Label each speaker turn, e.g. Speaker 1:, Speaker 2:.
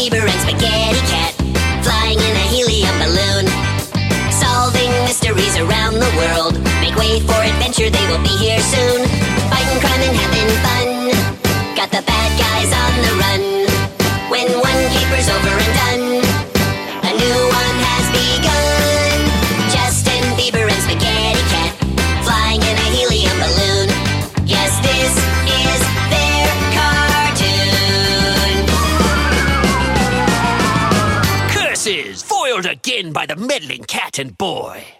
Speaker 1: Bieber and Spaghetti Cat, flying in a helium balloon, solving mysteries around the world. Make way for adventure, they will be here soon. Fighting crime and having fun, got the bad guys on the run. When one caper's over and done, a new one has begun. Justin Bieber and Spaghetti Cat, flying in a helium balloon. Yes, this is their cartoon.
Speaker 2: Curses! Foiled again by the meddling cat and boy.